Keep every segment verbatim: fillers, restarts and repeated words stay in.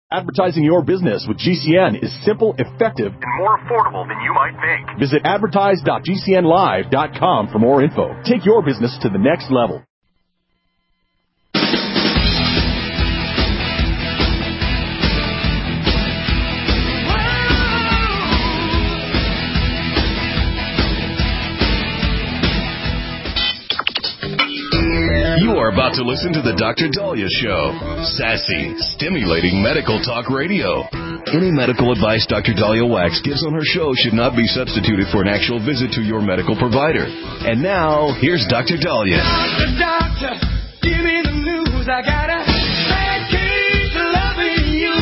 Advertising your business with G C N is simple, effective, and more affordable than you might think. Visit advertise dot g c n live dot com for more info. Take your business to the next level. You are about to listen to the Doctor Dahlia Show. Sassy, stimulating medical talk radio. Any medical advice Doctor Dahlia Wax gives on her show should not be substituted for an actual visit to your medical provider. And now, here's Doctor Dahlia. Doctor, doctor, give me the news. I got a bad case of loving you.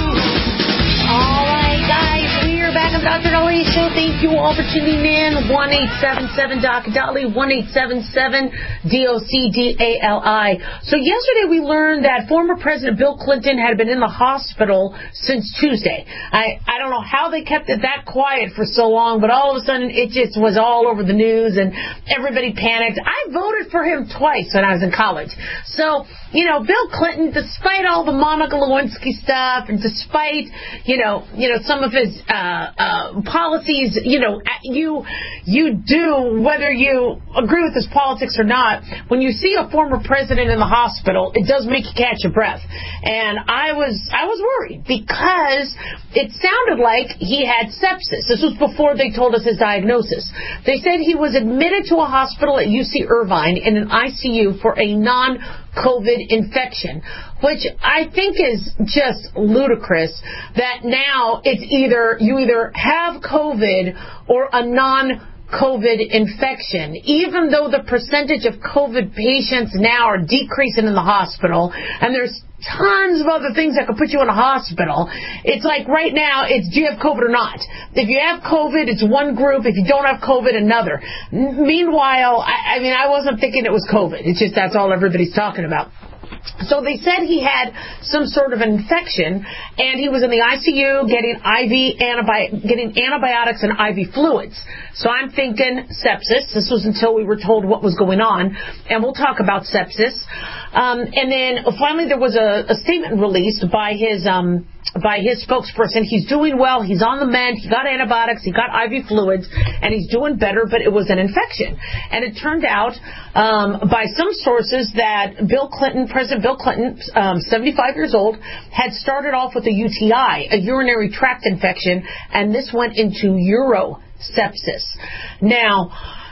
All right, guys, we are back on the Doctor Dahlia Show. Thank you all for tuning in. one eight seven seven D O C Dahlia, one eight seven seven D O C D A L I. So yesterday we learned that former President Bill Clinton had been in the hospital since Tuesday. I, I don't know how they kept it that quiet for so long, but all of a sudden it just was all over the news and everybody panicked. I voted for him twice when I was in college. So, you know, Bill Clinton, despite all the Monica Lewinsky stuff and despite, you know, you know, some of his uh, uh, policies, you know, you you do, whether you agree with his politics or not, when you see a former president in the hospital, it does make you catch your breath. And I was I was worried because it sounded like he had sepsis. This was before they told us his diagnosis. They said he was admitted to a hospital at U C Irvine in an I C U for a non-COVID infection, which I think is just ludicrous that now it's either you either have COVID or a non COVID infection, even though the percentage of COVID patients now are decreasing in the hospital, and there's tons of other things that could put you in a hospital. It's like right now, it's do you have COVID or not? If you have COVID, it's one group. If you don't have COVID, another. N- meanwhile, I, I mean, I wasn't thinking it was COVID. It's just that's all everybody's talking about. So they said he had some sort of infection, and he was in the I C U getting I V antibi- getting antibiotics and I V fluids. So I'm thinking sepsis. This was until we were told what was going on, and we'll talk about sepsis. Um, and then finally there was a, a statement released by his um, by his spokesperson. He's doing well. He's on the mend. He got antibiotics. He got I V fluids, and he's doing better, but it was an infection. And it turned out um, by some sources that Bill Clinton, President Bill Clinton, um, seventy-five years old, had started off with a U T I, a urinary tract infection, and this went into urosepsis. Now,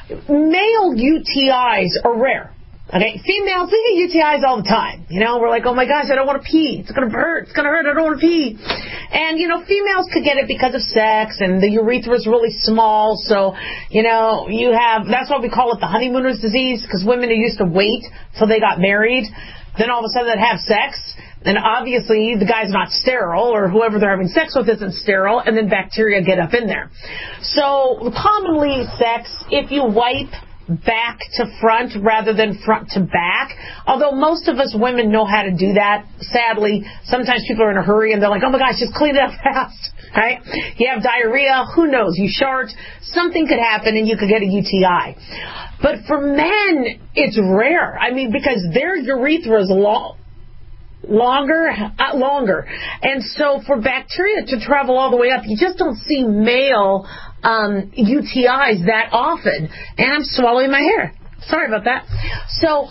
male U T Is are rare. Okay, females, we get U T Is all the time. You know, we're like, oh my gosh, I don't want to pee. It's going to hurt. It's going to hurt. I don't want to pee. And, you know, females could get it because of sex, and the urethra is really small. So, you know, you have, that's why we call it the honeymooners disease, because women are used to wait till they got married. Then all of a sudden they'd have sex. And obviously the guy's not sterile, or whoever they're having sex with isn't sterile, and then bacteria get up in there. So commonly sex, if you wipe back to front rather than front to back, although most of us women know how to do that. Sadly, sometimes people are in a hurry and they're like, oh my gosh, just clean it up fast, right? You have diarrhea, who knows, you shart, something could happen and you could get a U T I. But for men, it's rare. I mean, because their urethra is long, longer, uh, longer. And so for bacteria to travel all the way up, you just don't see male um, U T Is that often. And I'm swallowing my hair. Sorry about that. So,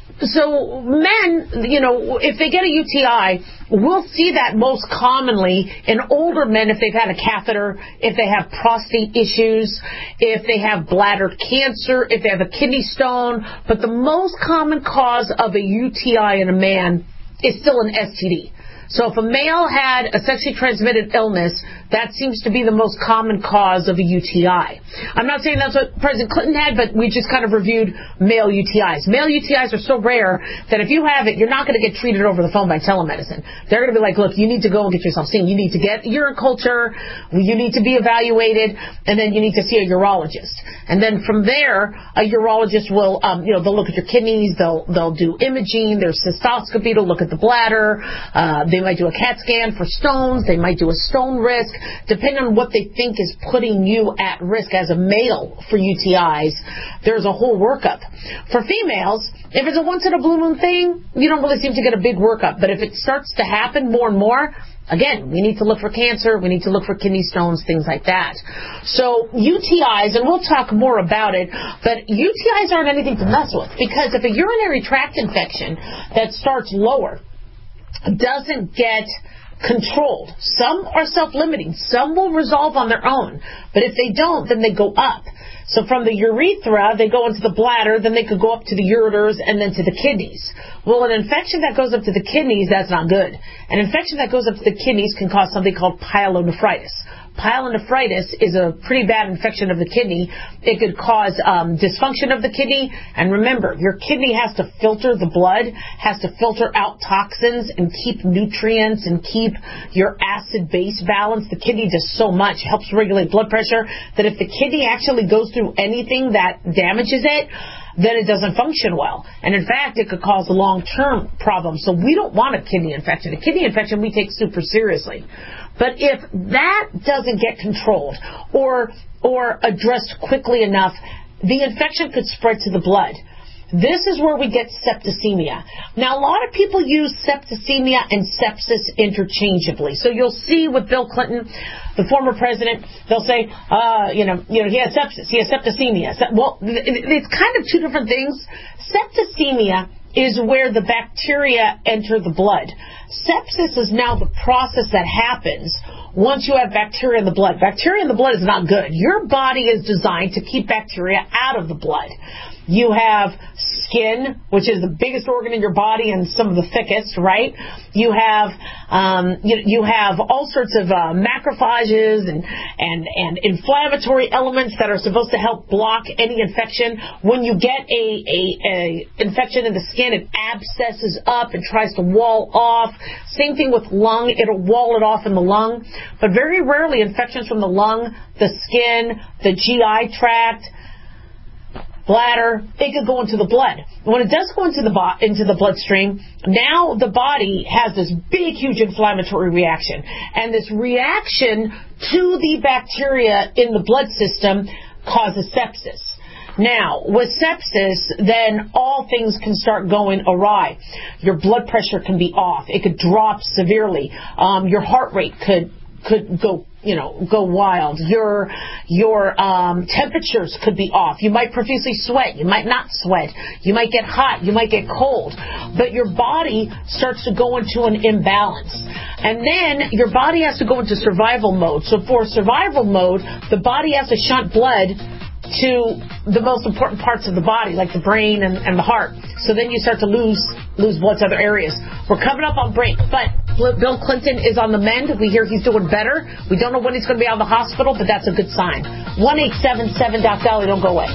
so men, you know, if they get a U T I, we'll see that most commonly in older men if they've had a catheter, if they have prostate issues, if they have bladder cancer, if they have a kidney stone. But the most common cause of a U T I in a man is still an S T D. So if a male had a sexually transmitted illness, that seems to be the most common cause of a U T I. I'm not saying that's what President Clinton had, but we just kind of reviewed male U T Is. Male U T Is are so rare that if you have it, you're not going to get treated over the phone by telemedicine. They're going to be like, look, you need to go and get yourself seen. You need to get urine culture. You need to be evaluated. And then you need to see a urologist. And then from there, a urologist will, um, you know, they'll look at your kidneys. They'll, they'll do imaging. There's cystoscopy to look at the bladder. Uh, they might do a CAT scan for stones. They might do a stone risk. Depending on what they think is putting you at risk as a male for U T Is, there's a whole workup. For females, if it's a once in a blue moon thing, you don't really seem to get a big workup. But if it starts to happen more and more, Again, we need to look for cancer. We need to look for kidney stones, things like that. So U T Is, and we'll talk more about it, but U T Is aren't anything to mess with, because if a urinary tract infection that starts lower doesn't get controlled, some are self-limiting, some will resolve on their own, but if they don't, then they go up. So from the urethra, they go into the bladder, then they could go up to the ureters, and then to the kidneys. Well, an infection that goes up to the kidneys, that's not good. An infection that goes up to the kidneys can cause something called pyelonephritis. Pyelonephritis is a pretty bad infection of the kidney. It could cause um, dysfunction of the kidney. And remember, your kidney has to filter the blood, has to filter out toxins and keep nutrients and keep your acid-base balance. The kidney does so much, helps regulate blood pressure, that if the kidney actually goes through anything that damages it, then it doesn't function well. And in fact, it could cause long-term problems. So we don't want a kidney infection. A kidney infection we take super seriously. But if that doesn't get controlled or or addressed quickly enough, the infection could spread to the blood. This is where we get septicemia. Now, a lot of people use septicemia and sepsis interchangeably. So you'll see with Bill Clinton, the former president, they'll say, uh, you know, you know, he has sepsis, he has septicemia. Well, it's kind of two different things. Septicemia is where the bacteria enter the blood. Sepsis is now the process that happens once you have bacteria in the blood. Bacteria in the blood is not good. Your body is designed to keep bacteria out of the blood. You have skin, which is the biggest organ in your body and some of the thickest, right? You have um, you, you have all sorts of uh, macrophages and, and, and inflammatory elements that are supposed to help block any infection. When you get a, a, a infection in the skin, it abscesses up and tries to wall off. Same thing with lung. It'll wall it off in the lung. But very rarely infections from the lung, the skin, the G I tract, bladder, it could go into the blood. When it does go into the bo- into the bloodstream, now the body has this big, huge inflammatory reaction. And this reaction to the bacteria in the blood system causes sepsis. Now, with sepsis, then all things can start going awry. Your blood pressure can be off. It could drop severely. Um, your heart rate could could go, you know, go wild. Your your um, temperatures could be off. You might profusely sweat. You might not sweat. You might get hot. You might get cold. But your body starts to go into an imbalance. And then your body has to go into survival mode. So for survival mode, the body has to shunt blood to the most important parts of the body, like the brain and, and the heart. So then you start to lose lose blood to other areas. We're coming up on break, but Bill Clinton is on the mend. We hear he's doing better. We don't know when he's going to be out of the hospital, but that's a good sign. one eight seven seven Doc Dolly, don't go away.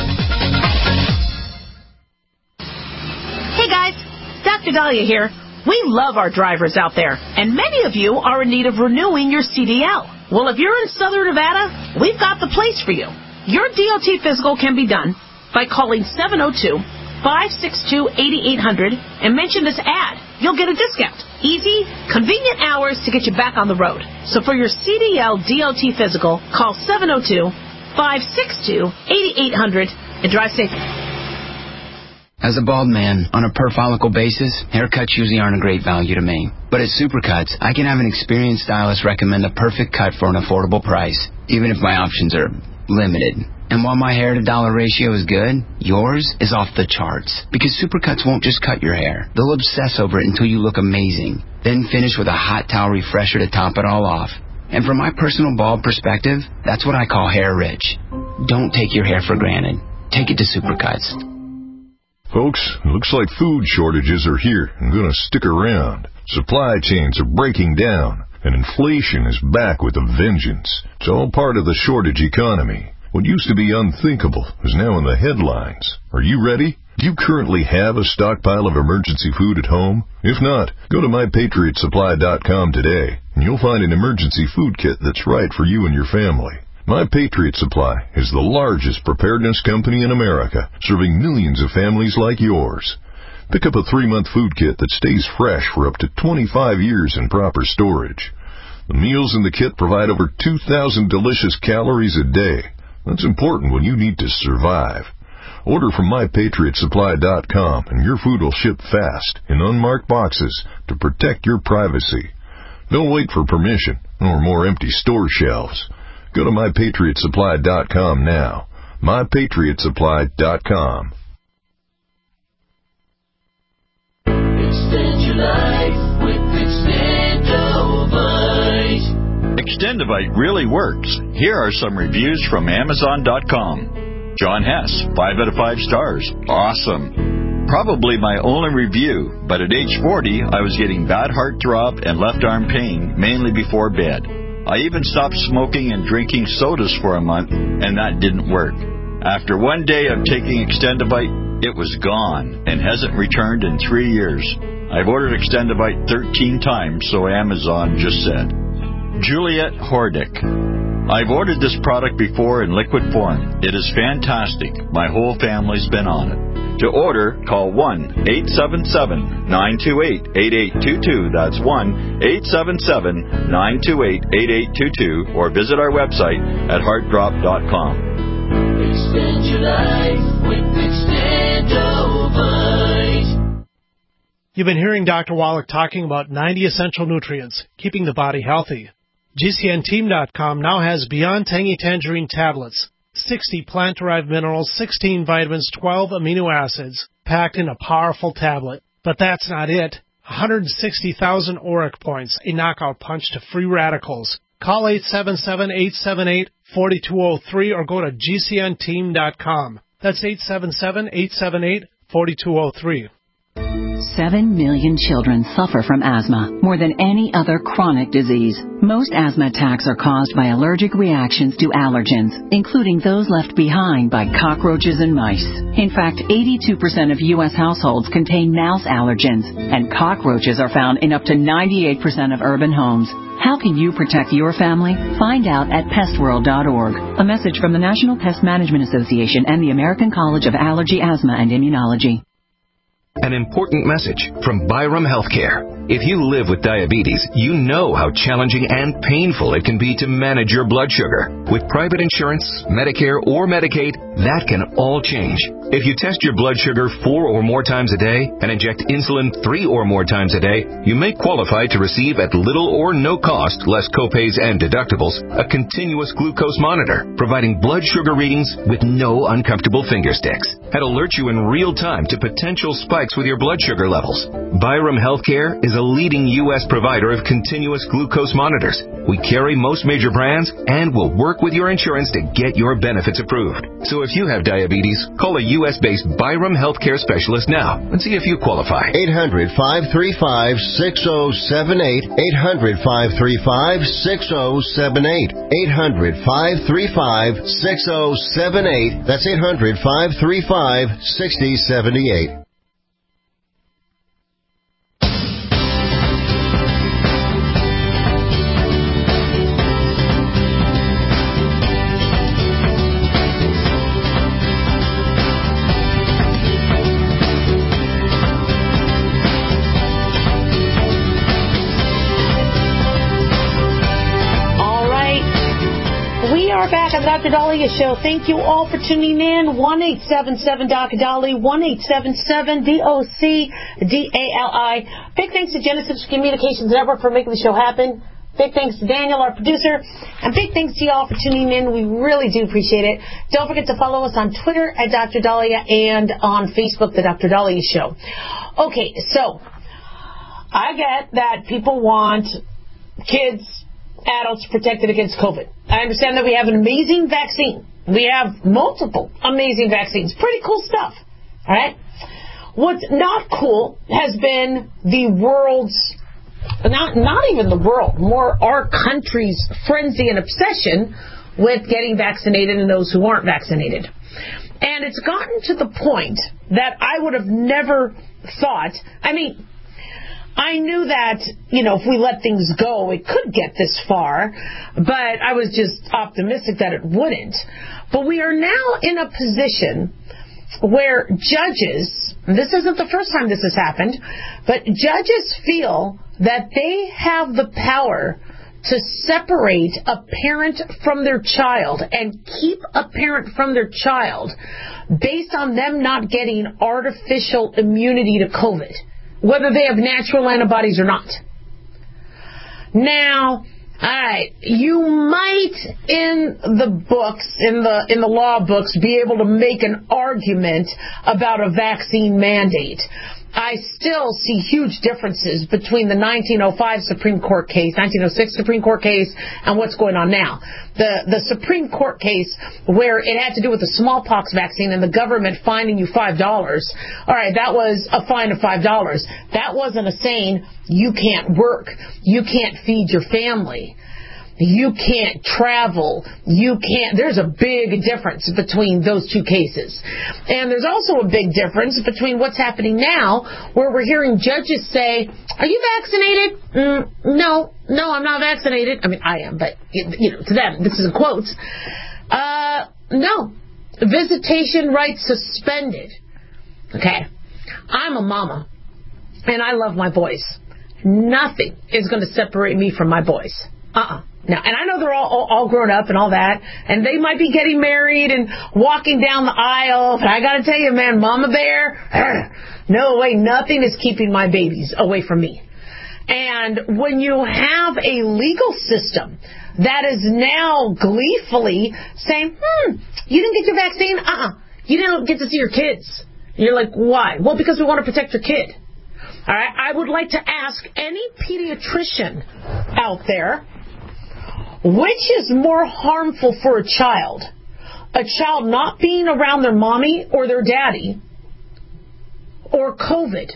Hey guys, Doctor Dahlia here. We love our drivers out there, and many of you are in need of renewing your C D L. Well, if you're in Southern Nevada, we've got the place for you. Your D O T physical can be done by calling seven oh two, five six two, eight eight zero zero and mention this ad. You'll get a discount. Easy, convenient hours to get you back on the road. So for your C D L D O T physical, call seven oh two, five six two, eight eight zero zero and drive safe. As a bald man, on a per follicle basis, haircuts usually aren't a great value to me. But at Supercuts, I can have an experienced stylist recommend the perfect cut for an affordable price, even if my options are limited. And while my hair to dollar ratio is good, yours is off the charts. Because Supercuts won't just cut your hair. They'll obsess over it until you look amazing. Then finish with a hot towel refresher to top it all off. And from my personal bald perspective, that's what I call hair rich. Don't take your hair for granted. Take it to Supercuts. Folks, it looks like food shortages are here and going to stick around. Supply chains are breaking down, and inflation is back with a vengeance. It's all part of the shortage economy. What used to be unthinkable is now in the headlines. Are you ready? Do you currently have a stockpile of emergency food at home? If not, go to my patriot supply dot com today, and you'll find an emergency food kit that's right for you and your family. My Patriot Supply is the largest preparedness company in America, serving millions of families like yours. Pick up a three-month food kit that stays fresh for up to twenty-five years in proper storage. The meals in the kit provide over two thousand delicious calories a day. That's important when you need to survive. Order from my patriot supply dot com and your food will ship fast in unmarked boxes to protect your privacy. Don't wait for permission or more empty store shelves. Go to my patriot supply dot com now. my patriot supply dot com. Extend your life with Extendovite. Extendovite really works. Here are some reviews from Amazon dot com. John Hess, five out of five stars. Awesome. Probably my only review, but at age forty, I was getting bad heart throb and left arm pain, mainly before bed. I even stopped smoking and drinking sodas for a month, and that didn't work. After one day of taking Extendovite, it was gone and hasn't returned in three years. I've ordered Extendovite thirteen times, so Amazon just said. Juliet Hordick. I've ordered this product before in liquid form. It is fantastic. My whole family's been on it. To order, call one eight seven seven, nine two eight, eight eight two two. That's one eight seven seven, nine two eight, eight eight two two, or visit our website at heart drop dot com. Extend your life with Extendovite. You've been hearing Doctor Wallach talking about ninety essential nutrients, keeping the body healthy. G C N team dot com now has Beyond Tangy Tangerine tablets, sixty plant-derived minerals, sixteen vitamins, twelve amino acids, packed in a powerful tablet. But that's not it. one hundred sixty thousand auric points, a knockout punch to free radicals. Call eight seven seven, eight seven eight, four two zero three or go to G C N team dot com. That's eight seven seven, eight seven eight, four two zero three. Seven million children suffer from asthma, more than any other chronic disease. Most asthma attacks are caused by allergic reactions to allergens, including those left behind by cockroaches and mice. In fact, eighty-two percent of U S households contain mouse allergens, and cockroaches are found in up to ninety-eight percent of urban homes. How can you protect your family? Find out at pest world dot org. A message from the National Pest Management Association and the American College of Allergy, Asthma, and Immunology. An important message from Byram Healthcare. If you live with diabetes, you know how challenging and painful it can be to manage your blood sugar. With private insurance, Medicare, or Medicaid, that can all change. If you test your blood sugar four or more times a day and inject insulin three or more times a day, you may qualify to receive at little or no cost, less copays and deductibles, a continuous glucose monitor, providing blood sugar readings with no uncomfortable finger sticks. That alert you in real time to potential spikes with your blood sugar levels. Byram Healthcare is a leading U S provider of continuous glucose monitors. We carry most major brands and will work with your insurance to get your benefits approved. So if you have diabetes, call a U S-based Byram Healthcare specialist now and see if you qualify. eight hundred, five three five, six oh seven eight. eight hundred, five three five, six oh seven eight. eight hundred, five three five, six oh seven eight. That's eight hundred, five three five, six oh seven eight. Back on the Doctor Dahlia Show. Thank you all for tuning in. one eight seven seven D O C Dali, one eight seven seven D O C D A L I. Big thanks to Genesis Communications Network for making the show happen. Big thanks to Daniel, our producer. And big thanks to you all for tuning in. We really do appreciate it. Don't forget to follow us on Twitter at Doctor Dahlia and on Facebook, The Doctor Dahlia Show. Okay, so I get that people want kids, adults protected against COVID. I understand that we have an amazing vaccine. We have multiple amazing vaccines. Pretty cool stuff. All right? What's not cool has been the world's, not, not even the world, more our country's frenzy and obsession with getting vaccinated and those who aren't vaccinated. And it's gotten to the point that I would have never thought, I mean, I knew that, you know, if we let things go, it could get this far, but I was just optimistic that it wouldn't. But we are now in a position where judges, and this isn't the first time this has happened, but judges feel that they have the power to separate a parent from their child and keep a parent from their child based on them not getting artificial immunity to COVID, whether they have natural antibodies or not. Now, all right, you might in the books, in the in the law books, be able to make an argument about a vaccine mandate. I still see huge differences between the nineteen oh five Supreme Court case, nineteen oh six Supreme Court case, and what's going on now. The the Supreme Court case where it had to do with the smallpox vaccine and the government fining you five dollars. All right, that was a fine of five dollars. That wasn't a saying you can't work, you can't feed your family, you can't travel, you can't. There's a big difference between those two cases. And there's also a big difference between what's happening now, where we're hearing judges say, are you vaccinated? Mm, no, no, I'm not vaccinated. I mean, I am, but, you know, to them, this is in quotes. Uh, no. Visitation rights suspended. Okay. I'm a mama, and I love my boys. Nothing is going to separate me from my boys. Uh-uh. Now, and I know they're all, all all grown up and all that, and they might be getting married and walking down the aisle, but I got to tell you, man, Mama Bear, no way, nothing is keeping my babies away from me. And when you have a legal system that is now gleefully saying, hmm, you didn't get your vaccine? Uh-uh. You didn't get to see your kids. And you're like, why? Well, because we want to protect your kid. All right, I would like to ask any pediatrician out there, which is more harmful for a child? A child not being around their mommy or their daddy, or COVID?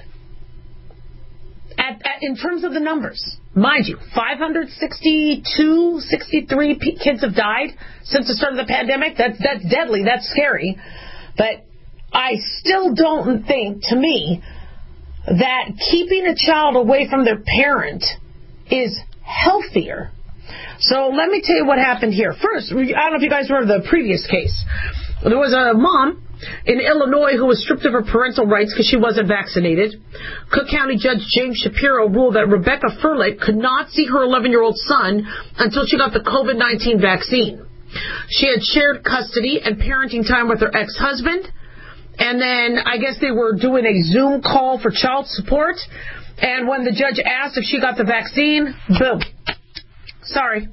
At, at, in terms of the numbers, mind you, five hundred sixty-two, sixty-three p- kids have died since the start of the pandemic. That's, that's deadly. That's scary. But I still don't think, to me, that keeping a child away from their parent is healthier. So let me tell you what happened here. First, I don't know if you guys remember the previous case. There was a mom in Illinois who was stripped of her parental rights because she wasn't vaccinated. Cook County Judge James Shapiro ruled that Rebecca Furlick could not see her eleven-year-old son until she got the COVID nineteen vaccine. She had shared custody and parenting time with her ex-husband, and then I guess they were doing a Zoom call for child support, and when the judge asked if she got the vaccine, boom. Sorry.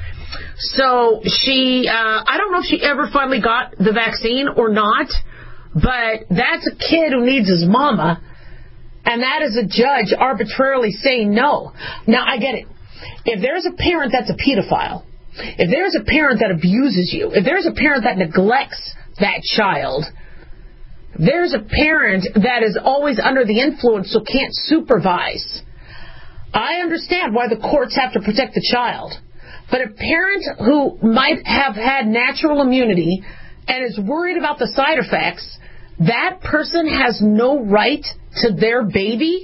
So she, uh, I don't know if she ever finally got the vaccine or not, but that's a kid who needs his mama, and that is a judge arbitrarily saying no. Now, I get it. If there's a parent that's a pedophile, if there's a parent that abuses you, if there's a parent that neglects that child, there's a parent that is always under the influence so can't supervise, I understand why the courts have to protect the child. But a parent who might have had natural immunity and is worried about the side effects, that person has no right to their baby?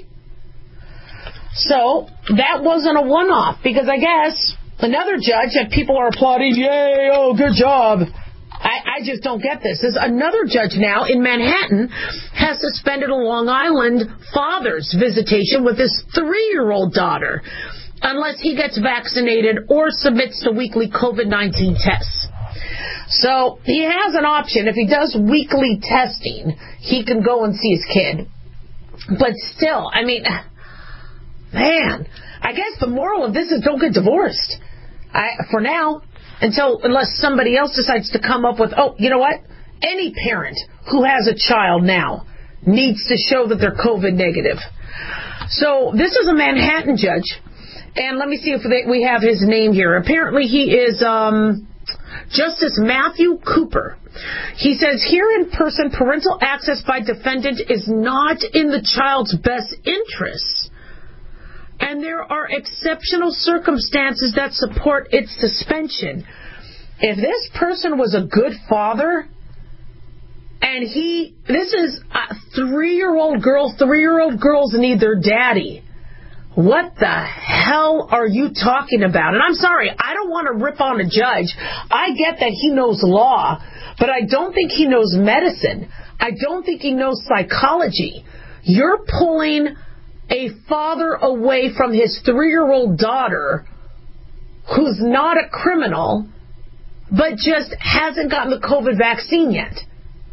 So that wasn't a one-off, because I guess another judge that people are applauding, yay, oh, good job. I, I just don't get this. There's another judge now in Manhattan has suspended a Long Island father's visitation with his three-year-old daughter unless he gets vaccinated or submits to weekly COVID nineteen tests. So he has an option. If he does weekly testing, he can go and see his kid. But still, I mean, man, I guess the moral of this is don't get divorced. I, for now. Until, unless somebody else decides to come up with, oh, you know what? Any parent who has a child now needs to show that they're COVID negative. So this is a Manhattan judge, and let me see if they, we have his name here. Apparently he is um, Justice Matthew Cooper. He says, here in person, parental access by defendant is not in the child's best interests, and there are exceptional circumstances that support its suspension. If this person was a good father, and he, this is a three-year-old girl, three-year-old girls need their daddy. What the hell are you talking about? And I'm sorry, I don't want to rip on a judge. I get that he knows law, but I don't think he knows medicine. I don't think he knows psychology. You're pulling a father away from his three-year-old daughter who's not a criminal, but just hasn't gotten the COVID vaccine yet.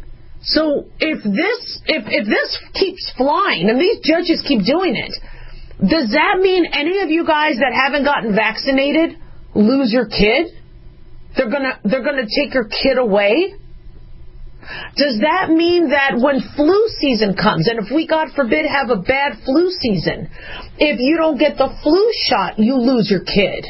So if this if if this keeps flying and these judges keep doing it, Does that mean any of you guys that haven't gotten vaccinated lose your kid? They're gonna they're gonna take your kid away? Does that mean that when flu season comes, and if we, God forbid, have a bad flu season, if you don't get the flu shot, you lose your kid?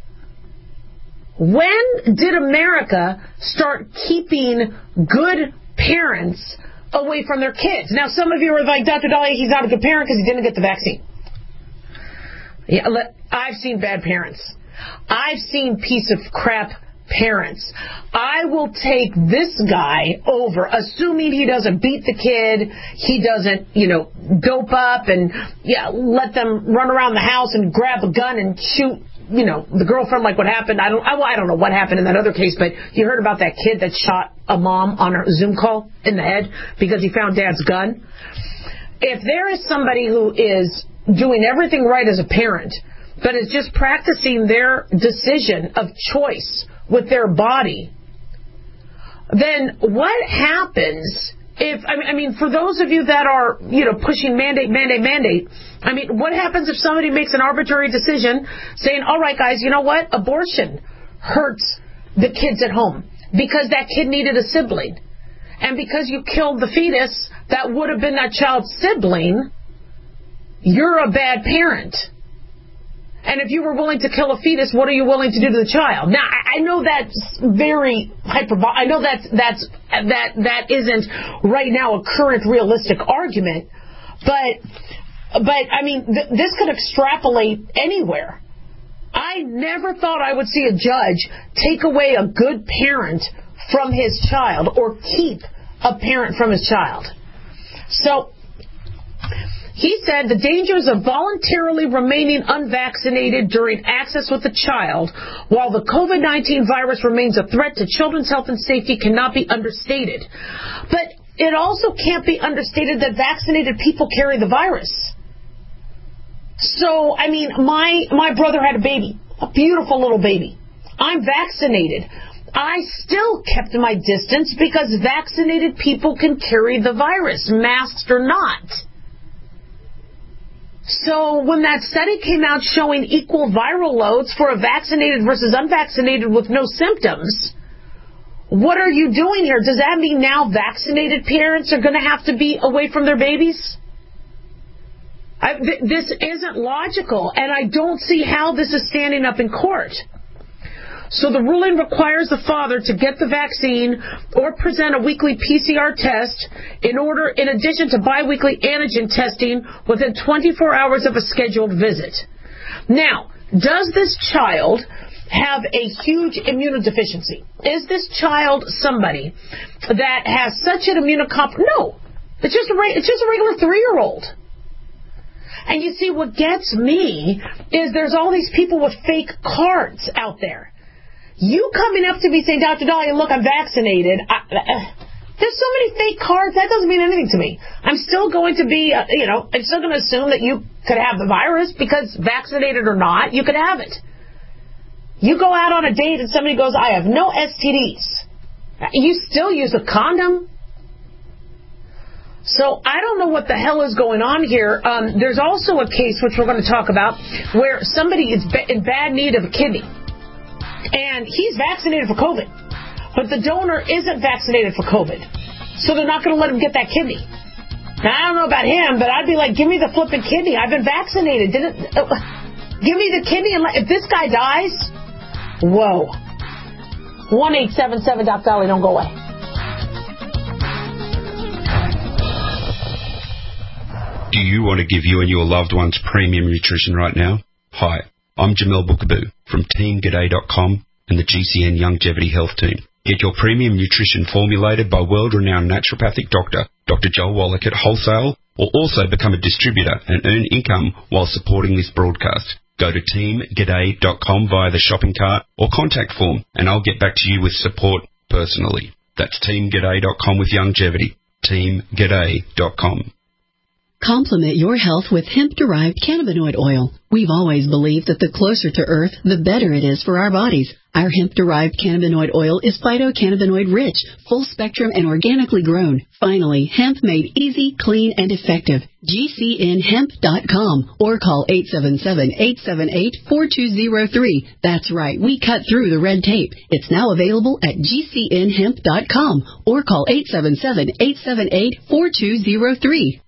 When did America start keeping good parents away from their kids? Now, some of you are like, Doctor Dahlia, he's not a good parent because he didn't get the vaccine. Yeah, I've seen bad parents. I've seen piece of crap parents. I will take this guy over, assuming he doesn't beat the kid, he doesn't, you know, dope up and yeah, let them run around the house and grab a gun and shoot, you know, the girlfriend like what happened. I don't, I, I don't know what happened in that other case, but you heard about that kid that shot a mom on her Zoom call in the head because he found dad's gun. If there is somebody who is doing everything right as a parent, but is just practicing their decision of choice with their body, then what happens if, I mean, I mean, for those of you that are, you know, pushing mandate, mandate, mandate, I mean, what happens if somebody makes an arbitrary decision saying, all right, guys, you know what? Abortion hurts the kids at home because that kid needed a sibling. And because you killed the fetus that would have been that child's sibling, you're a bad parent. And if you were willing to kill a fetus, what are you willing to do to the child? Now, I know that's very hyperbolic. I know that's that's that that isn't right now a current realistic argument, but but I mean th- this could extrapolate anywhere. I never thought I would see a judge take away a good parent from his child or keep a parent from his child. So he said the dangers of voluntarily remaining unvaccinated during access with a child while the COVID nineteen virus remains a threat to children's health and safety cannot be understated. But it also can't be understated that vaccinated people carry the virus. So, I mean, my, my brother had a baby, a beautiful little baby. I'm vaccinated. I still kept my distance because vaccinated people can carry the virus, masked or not. So when that study came out showing equal viral loads for a vaccinated versus unvaccinated with no symptoms, what are you doing here? Does that mean now vaccinated parents are going to have to be away from their babies? I, th- this isn't logical, and I don't see how this is standing up in court. So the ruling requires the father to get the vaccine or present a weekly P C R test in order, in addition to biweekly antigen testing within twenty-four hours of a scheduled visit. Now, does this child have a huge immunodeficiency? Is this child somebody that has such an immunocomp? No, it's just a re- it's just a regular three-year-old. And you see, what gets me is there's all these people with fake cards out there. You coming up to me saying, Doctor Dahlia, look, I'm vaccinated. I, uh, there's so many fake cards, that doesn't mean anything to me. I'm still going to be, uh, you know, I'm still going to assume that you could have the virus because vaccinated or not, you could have it. You go out on a date and somebody goes, I have no S T Ds. You still use a condom. So I don't know what the hell is going on here. Um, there's also a case, which we're going to talk about, where somebody is in bad need of a kidney. And he's vaccinated for COVID. But the donor isn't vaccinated for COVID. So they're not going to let him get that kidney. Now, I don't know about him, but I'd be like, give me the flipping kidney. I've been vaccinated. Didn't, uh, give me the kidney. And let, if this guy dies, whoa. one eight seven seven Doc Dolly, don't go away. Do you want to give you and your loved ones premium nutrition right now? Hi, I'm Jamel Bookaboo from Team G'day dot com and the G C N Longevity Health Team. Get your premium nutrition formulated by world-renowned naturopathic doctor, Doctor Joel Wallach at wholesale, or also become a distributor and earn income while supporting this broadcast. Go to Team G'day dot com via the shopping cart or contact form, and I'll get back to you with support personally. That's Team G'day dot com with longevity. Team G'day dot com. Complement your health with hemp-derived cannabinoid oil. We've always believed that the closer to Earth, the better it is for our bodies. Our hemp-derived cannabinoid oil is phytocannabinoid-rich, full-spectrum, and organically grown. Finally, hemp made easy, clean, and effective. G C N hemp dot com or call eight seven seven, eight seven eight, four two zero three. That's right, we cut through the red tape. It's now available at G C N hemp dot com or call eight seven seven, eight seven eight, four two zero three.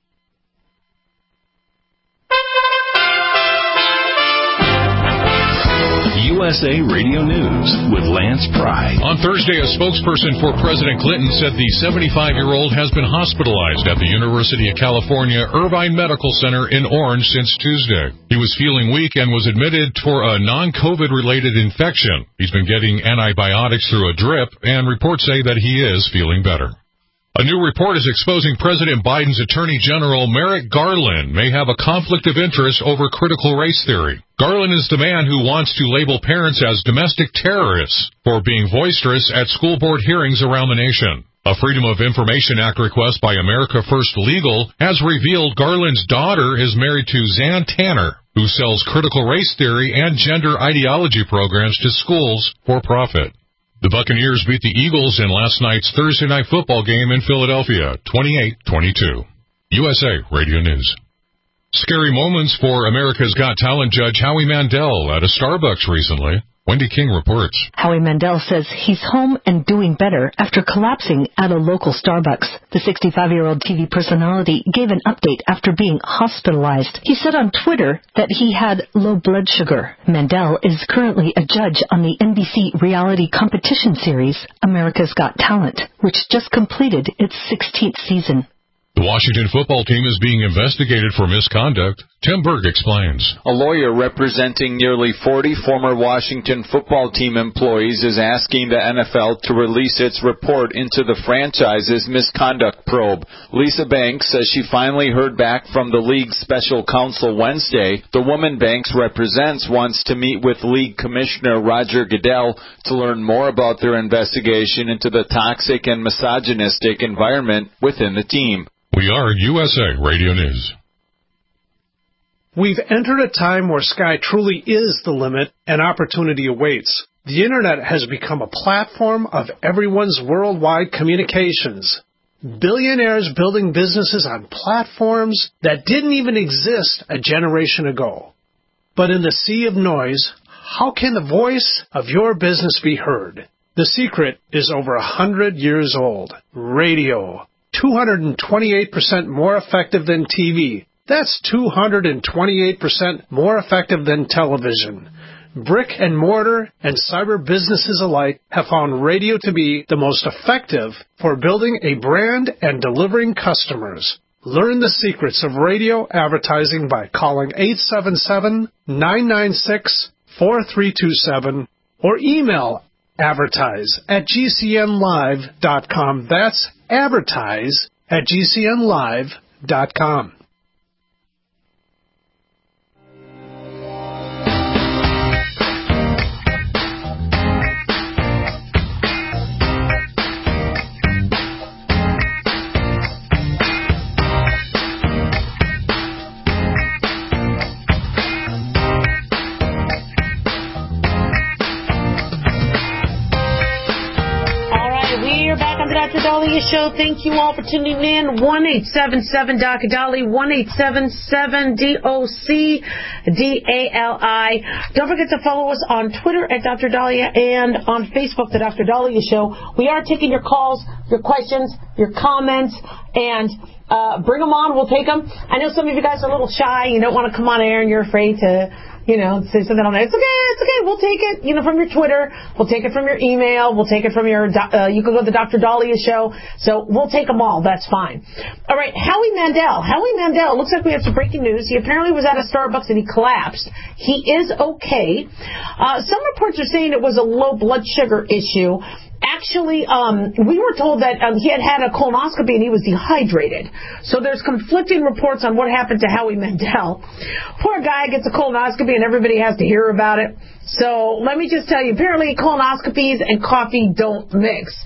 U S A Radio News with Lance Pry. On Thursday, a spokesperson for President Clinton said the seventy-five-year-old has been hospitalized at the University of California Irvine Medical Center in Orange since Tuesday. He was feeling weak and was admitted for a non-COVID related infection. He's been getting antibiotics through a drip, and reports say that he is feeling better. A new report is exposing President Biden's Attorney General Merrick Garland may have a conflict of interest over critical race theory. Garland is the man who wants to label parents as domestic terrorists for being boisterous at school board hearings around the nation. A Freedom of Information Act request by America First Legal has revealed Garland's daughter is married to Zan Tanner, who sells critical race theory and gender ideology programs to schools for profit. The Buccaneers beat the Eagles in last night's Thursday night football game in Philadelphia, twenty-eight twenty-two. U S A Radio News. Scary moments for America's Got Talent judge Howie Mandel at a Starbucks recently. Wendy King reports. Howie Mandel says he's home and doing better after collapsing at a local Starbucks. The sixty-five-year-old T V personality gave an update after being hospitalized. He said on Twitter that he had low blood sugar. Mandel is currently a judge on the N B C reality competition series America's Got Talent, which just completed its sixteenth season. The Washington football team is being investigated for misconduct. Tim Berg explains. A lawyer representing nearly forty former Washington football team employees is asking the N F L to release its report into the franchise's misconduct probe. Lisa Banks says she finally heard back from the league's special counsel Wednesday. The woman Banks represents wants to meet with league commissioner Roger Goodell to learn more about their investigation into the toxic and misogynistic environment within the team. We are U S A Radio News. We've entered a time where sky truly is the limit and opportunity awaits. The Internet has become a platform of everyone's worldwide communications. Billionaires building businesses on platforms that didn't even exist a generation ago. But in the sea of noise, how can the voice of your business be heard? The secret is over a hundred years old. Radio. two hundred twenty-eight percent more effective than T V. That's two hundred twenty-eight percent more effective than television. Brick and mortar and cyber businesses alike have found radio to be the most effective for building a brand and delivering customers. Learn the secrets of radio advertising by calling eight seven seven, nine nine six, four three two seven or email advertise at G C N live dot com. That's advertise at G C N live dot com. Doctor Dahlia Show. Thank you all for tuning in. one eight seven seven D O C D A L I, one eight seven seven D O C D A L I. Don't forget to follow us on Twitter at Doctor Dahlia and on Facebook, The Doctor Dahlia Show. We are taking your calls, your questions, your comments, and uh, bring them on. We'll take them. I know some of you guys are a little shy. You don't want to come on air and you're afraid to, you know, say something on there. It's okay, it's okay. We'll take it, you know, from your Twitter. We'll take it from your email. We'll take it from your, uh, you can go to the Doctor Dahlia Show. So we'll take them all. That's fine. All right, Howie Mandel. Howie Mandel, looks like we have some breaking news. He apparently was at a Starbucks and he collapsed. He is okay. Uh, some reports are saying it was a low blood sugar issue. Actually, um, we were told that um, he had had a colonoscopy and he was dehydrated. So there's conflicting reports on what happened to Howie Mandel. Poor guy gets a colonoscopy and everybody has to hear about it. So let me just tell you, apparently colonoscopies and coffee don't mix.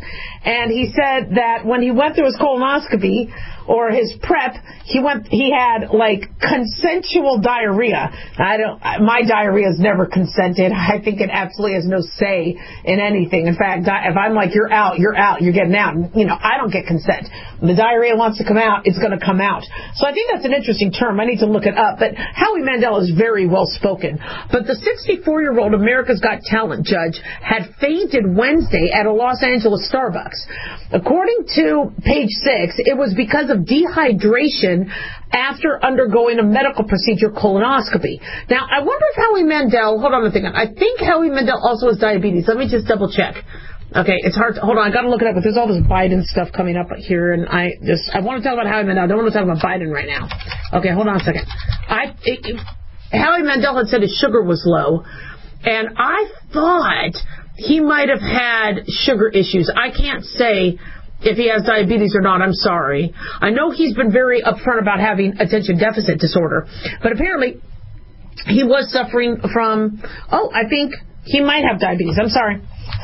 And he said that when he went through his colonoscopy or his prep, he went. He had like consensual diarrhea. I don't. My diarrhea is never consented. I think it absolutely has no say in anything. In fact, if I'm like, you're out, you're out, you're getting out. You know, I don't get consent. When the diarrhea wants to come out, it's going to come out. So I think that's an interesting term. I need to look it up. But Howie Mandel is very well spoken. But the sixty-four-year-old America's Got Talent judge had fainted Wednesday at a Los Angeles Starbucks. According to Page Six, it was because of dehydration after undergoing a medical procedure, colonoscopy. Now, I wonder if Howie Mandel, hold on a second, I think Howie Mandel also has diabetes. Let me just double check. Okay, it's hard to, hold on, I gotta look it up, but there's all this Biden stuff coming up here, and I just, I want to talk about Howie Mandel, I don't want to talk about Biden right now. Okay, hold on a second. I, it, it, Howie Mandel had said his sugar was low, and I thought he might have had sugar issues. I can't say if he has diabetes or not, I'm sorry. I know he's been very upfront about having attention deficit disorder, but apparently he was suffering from, oh, I think he might have diabetes. I'm sorry.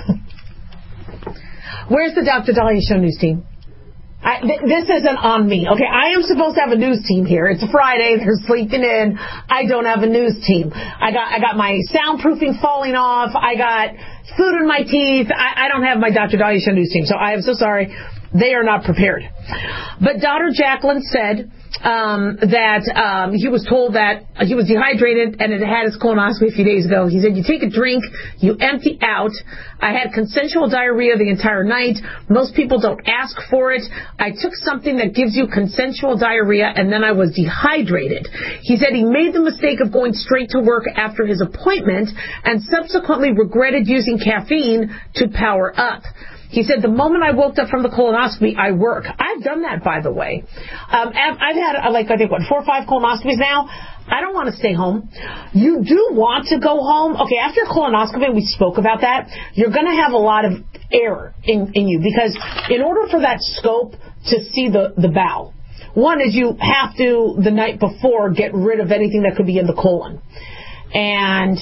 Where's the Doctor Dahlia Show news team? I, th- this isn't on me. Okay, I am supposed to have a news team here. It's a Friday. They're sleeping in. I don't have a news team. I got I got my soundproofing falling off. I got food in my teeth. I, I don't have my Doctor Dahlia Show news team. So I am so sorry. They are not prepared. But Doctor Jacqueline said um, that um, he was told that he was dehydrated and had had his colonoscopy a few days ago. He said, you take a drink, you empty out. I had consensual diarrhea the entire night. Most people don't ask for it. I took something that gives you consensual diarrhea, and then I was dehydrated. He said he made the mistake of going straight to work after his appointment and subsequently regretted using caffeine to power up. He said, the moment I woke up from the colonoscopy, I work. I've done that, by the way. Um, I've had, like, I think, what, four or five colonoscopies now. I don't want to stay home. You do want to go home. Okay, after colonoscopy, we spoke about that. You're going to have a lot of error in, in you because in order for that scope to see the, the bowel, one is you have to, the night before, get rid of anything that could be in the colon. And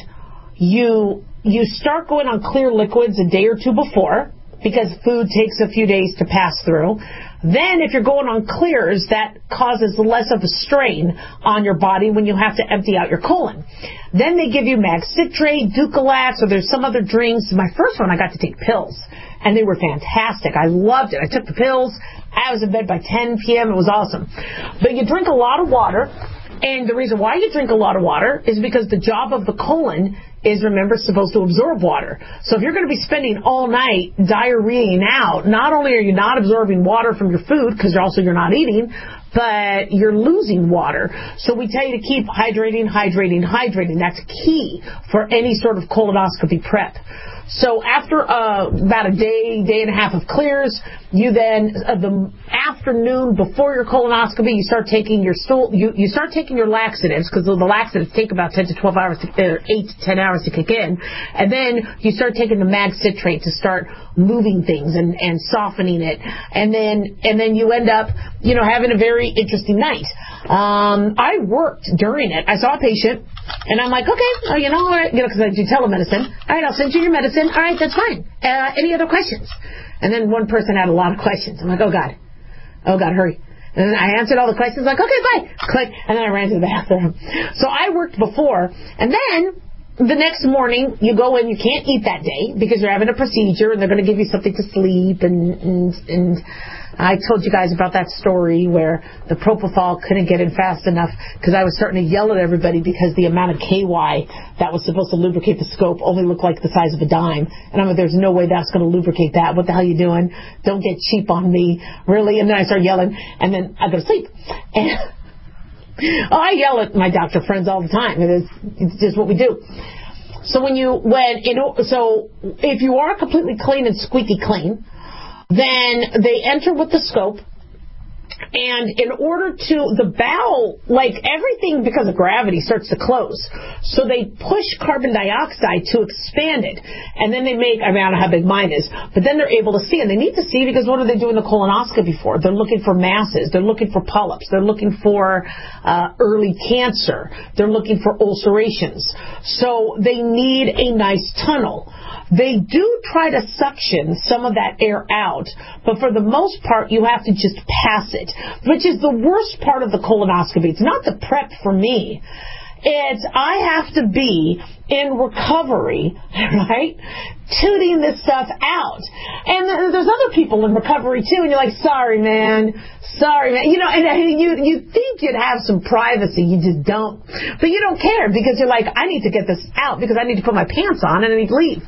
you you start going on clear liquids a day or two before, because food takes a few days to pass through. Then if you're going on clears, that causes less of a strain on your body when you have to empty out your colon. Then they give you Mag Citrate, Ducalax, or there's some other drinks. My first one, I got to take pills, and they were fantastic. I loved it. I took the pills. I was in bed by ten p.m. It was awesome. But you drink a lot of water, and the reason why you drink a lot of water is because the job of the colon is, remember, supposed to absorb water. So if you're going to be spending all night diarrheaing out, not only are you not absorbing water from your food, because also you're not eating, but you're losing water. So we tell you to keep hydrating, hydrating, hydrating. That's key for any sort of colonoscopy prep. So after uh, about a day, day and a half of clears, you then, uh, the afternoon before your colonoscopy, you start taking your stool, you, you start taking your laxatives, because the laxatives take about ten to twelve hours, to, uh, eight to ten hours to kick in. And then you start taking the Mag Citrate to start moving things and, and softening it. And then, and then you end up, you know, having a very interesting night. Um, I worked during it. I saw a patient, and I'm like, okay, oh, you know, you know, because I do telemedicine. All right, I'll send you your medicine. All right, that's fine. Uh, any other questions? And then one person had a lot of questions. I'm like, oh, God. Oh, God, hurry. And then I answered all the questions, like, okay, bye. Click. And then I ran to the bathroom. So I worked before. And then the next morning, you go in, you can't eat that day because you're having a procedure, and they're going to give you something to sleep. And, and, and I told you guys about that story where the propofol couldn't get in fast enough because I was starting to yell at everybody because the amount of K Y that was supposed to lubricate the scope only looked like the size of a dime. And I'm like, there's no way that's going to lubricate that. What the hell are you doing? Don't get cheap on me. Really? And then I start yelling, and then I go to sleep. And oh, I yell at my doctor friends all the time. It is, it's just what we do. So when you, when, you know, so if you are completely clean and squeaky clean, then they enter with the scope, And in order to, the bowel, like everything because of gravity starts to close. So they push carbon dioxide to expand it. And then they make, I mean, I don't know how big mine is, but then they're able to see. And they need to see because what are they doing the colonoscopy for? They're looking for masses. They're looking for polyps. They're looking for uh, early cancer. They're looking for ulcerations. So they need a nice tunnel. They do try to suction some of that air out, but for the most part, you have to just pass it, which is the worst part of the colonoscopy. It's not the prep for me. It's I have to be in recovery, right, tooting this stuff out. And there's other people in recovery, too, and you're like, sorry, man, sorry, man. You know, and you you think you'd have some privacy. You just don't. But you don't care because you're like, I need to get this out because I need to put my pants on and I need to leave.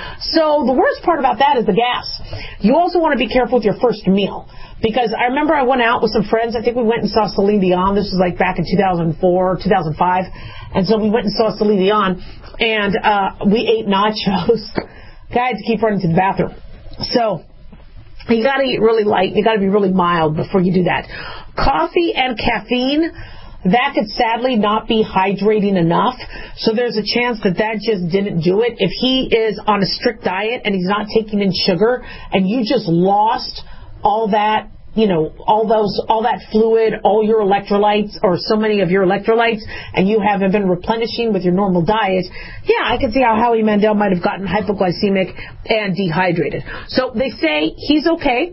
So the worst part about that is the gas. You also want to be careful with your first meal. Because I remember I went out with some friends. I think we went and saw Celine Dion. This was like back in two thousand four, two thousand five. And so we went and saw Celine Dion. And uh, we ate nachos. I had to keep running to the bathroom. So you got to eat really light. You got to be really mild before you do that. Coffee and caffeine, that could sadly not be hydrating enough. So there's a chance that that just didn't do it. If he is on a strict diet and he's not taking in sugar and you just lost all that, you know, all those, all that fluid, all your electrolytes, or so many of your electrolytes, and you haven't been replenishing with your normal diet, yeah, I can see how Howie Mandel might have gotten hypoglycemic and dehydrated. So they say he's okay.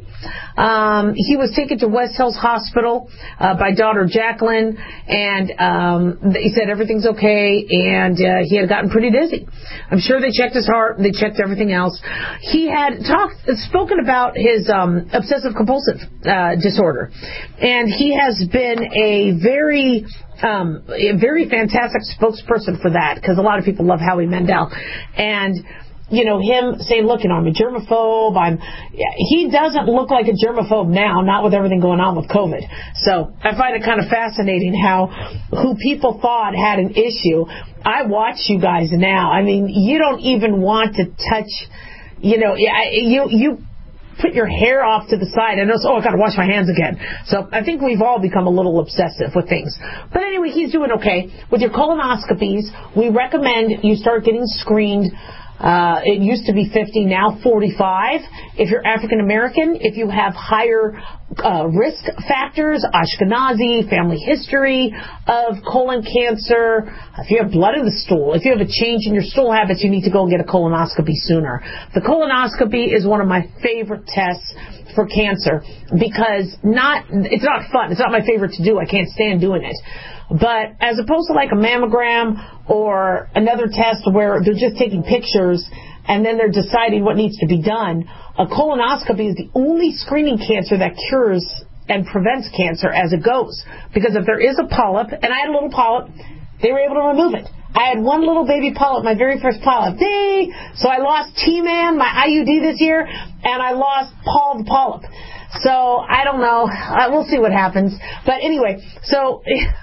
Um, he was taken to West Hills Hospital uh, by daughter Jacqueline, and um, he said everything's okay, and uh, he had gotten pretty dizzy. I'm sure they checked his heart, they checked everything else. He had talked, spoken about his um, obsessive-compulsive uh, disorder, and he has been a very... Um, a very fantastic spokesperson for that, because a lot of people love Howie Mandel. And, you know, him saying, look, you know, I'm a germaphobe. I'm, he doesn't look like a germaphobe now, not with everything going on with COVID. So I find it kind of fascinating how who people thought had an issue. I watch you guys now. I mean, you don't even want to touch, you know, you, you, put your hair off to the side and oh, I got to wash my hands again. So I think we've all become a little obsessive with things. But anyway, he's doing okay. With your colonoscopies, we recommend you start getting screened. Uh, it used to be fifty, now forty-five. If you're African American, if you have higher uh, risk factors, Ashkenazi, family history of colon cancer, if you have blood in the stool, if you have a change in your stool habits, you need to go and get a colonoscopy sooner. The colonoscopy is one of my favorite tests for cancer because not it's not fun. It's not my favorite to do. I can't stand doing it. But as opposed to like a mammogram or another test where they're just taking pictures and then they're deciding what needs to be done, a colonoscopy is the only screening cancer that cures and prevents cancer as it goes. Because if there is a polyp, and I had a little polyp, they were able to remove it. I had one little baby polyp, my very first polyp. Dang! So I lost T-Man, my I U D this year, and I lost Paul the polyp. So I don't know. Uh, we'll see what happens. But anyway, so...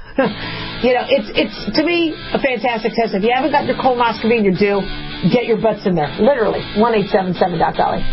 you know, it's it's to me a fantastic test. If you haven't got your colonoscopy and you're due, get your butts in there. Literally, one eight seven seven Doc Dolly.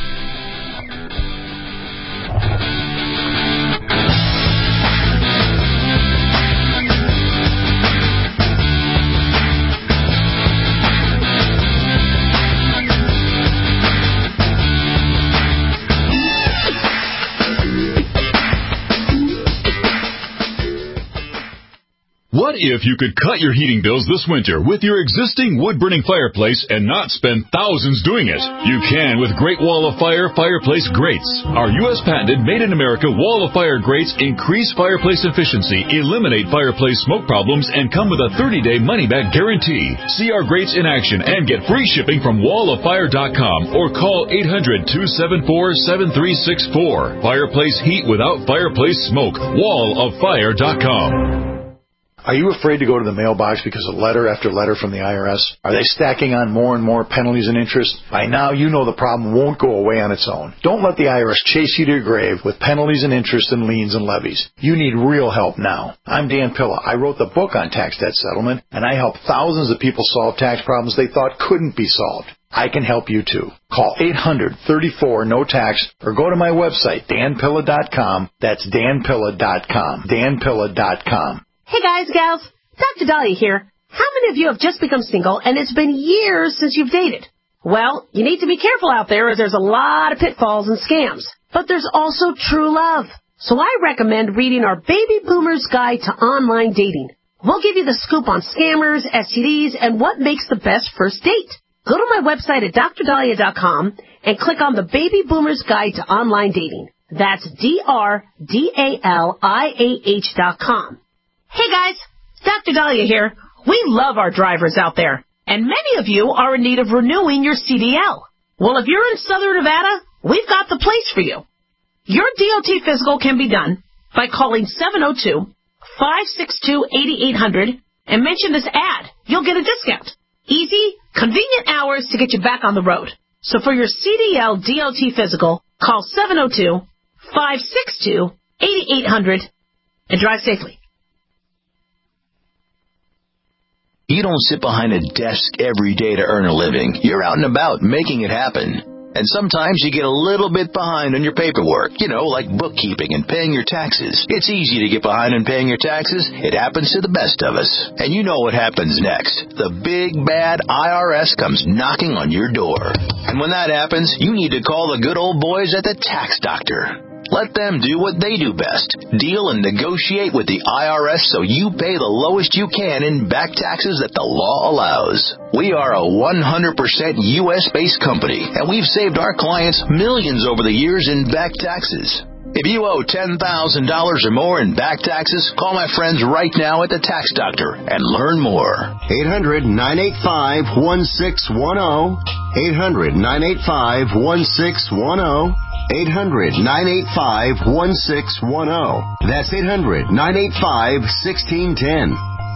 What if you could cut your heating bills this winter with your existing wood-burning fireplace and not spend thousands doing it? You can with Great Wall of Fire Fireplace Grates. Our U S patented made-in-America Wall of Fire grates increase fireplace efficiency, eliminate fireplace smoke problems, and come with a thirty-day money-back guarantee. See our grates in action and get free shipping from wall of fire dot com or call eight hundred, two seven four, seven three six four. Fireplace heat without fireplace smoke. wall of fire dot com. Are you afraid to go to the mailbox because of letter after letter from the I R S? Are they stacking on more and more penalties and interest? By now, you know the problem won't go away on its own. Don't let the I R S chase you to your grave with penalties and interest and liens and levies. You need real help now. I'm Dan Pilla. I wrote the book on tax debt settlement, and I help thousands of people solve tax problems they thought couldn't be solved. I can help you too. Call eight hundred, thirty-four, no tax or go to my website, dan pilla dot com. That's dan pilla dot com. dan pilla dot com. Hey guys, gals, Doctor Dahlia here. How many of you have just become single and it's been years since you've dated? Well, you need to be careful out there as there's a lot of pitfalls and scams. But there's also true love. So I recommend reading our Baby Boomer's Guide to Online Dating. We'll give you the scoop on scammers, S T Ds, and what makes the best first date. Go to my website at dr dahlia dot com and click on the Baby Boomer's Guide to Online Dating. That's D R D A L I A H dot com. Hey guys, Doctor Dahlia here. We love our drivers out there, and many of you are in need of renewing your C D L. Well, if you're in Southern Nevada, we've got the place for you. Your D O T physical can be done by calling seven oh two, five six two, eight eight hundred and mention this ad. You'll get a discount. Easy, convenient hours to get you back on the road. So for your C D L D O T physical, call seven oh two, five six two, eight eight hundred and drive safely. You don't sit behind a desk every day to earn a living. You're out and about making it happen. And sometimes you get a little bit behind on your paperwork, you know, like bookkeeping and paying your taxes. It's easy to get behind on paying your taxes. It happens to the best of us. And you know what happens next. The big, bad I R S comes knocking on your door. And when that happens, you need to call the good old boys at the Tax Doctor. Let them do what they do best. Deal and negotiate with the I R S so you pay the lowest you can in back taxes that the law allows. We are a one hundred percent U S-based company, and we've saved our clients millions over the years in back taxes. If you owe ten thousand dollars or more in back taxes, call my friends right now at the Tax Doctor and learn more. eight hundred, nine eight five, one six one zero. eight hundred, nine eight five, one six one zero. eight hundred, nine eight five, one six one zero. That's eight hundred, nine eight five, one six one zero.